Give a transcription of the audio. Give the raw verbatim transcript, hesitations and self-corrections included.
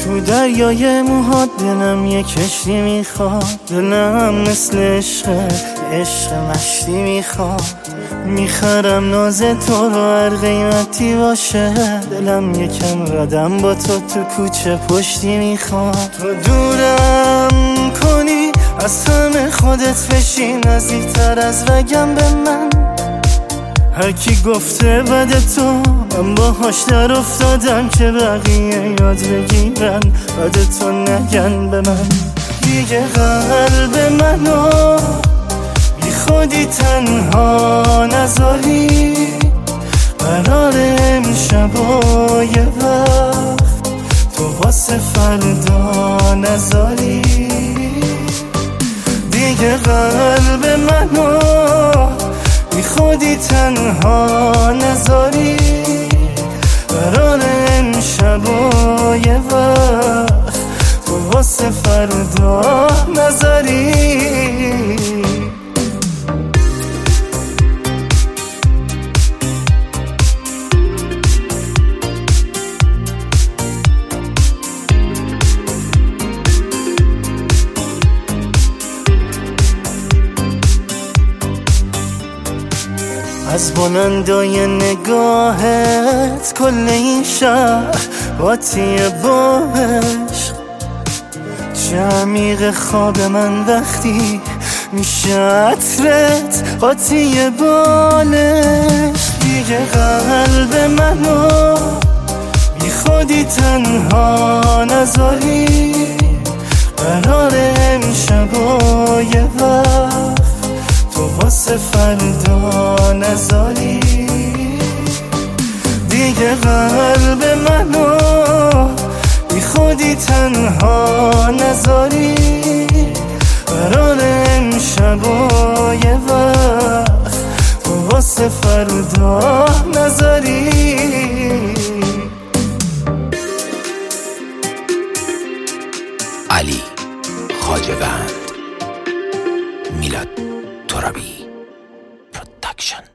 تو دریای موهات دلم یه کشتی میخواد، دلم مثل عشق عشق مشتی میخواد. میخرم ناز تو رو هر قیمتی باشه، دلم یکم ردم با تو تو کوچه پشتی میخواد. تو دورم کنی از همه خودت بشی، نزدیکتر از رگم به من. هر کی گفته بد تو من باهاش در افتادم، که بقیه یاد بگیرن بد تو نگن به من. دیگه قلب منو بی خودی تنها نذاری، قرار امشب و یه وقت تو واسه فردا نذاری. دیگه قلب منو بی خودی تنها نذاری، قرار امشب و یه وقت تو واسه فردا نذاری. از بلندای نگاهت کل این شهر قاطی با عشق. چه عمیق خواب من وقتی میشه عطرت قاطی بالش. دیگه قلب منو بی خودی تنها نذاری، قرار امشب و یه وقت تو واسه فردا نذاری. دیگه قلب منو بی خودی تنها نذاری، قرار امشب و یه وقت تو واسه فردا نذاری. علی خواجه‌وند، میلاد ترابی پروداکشن.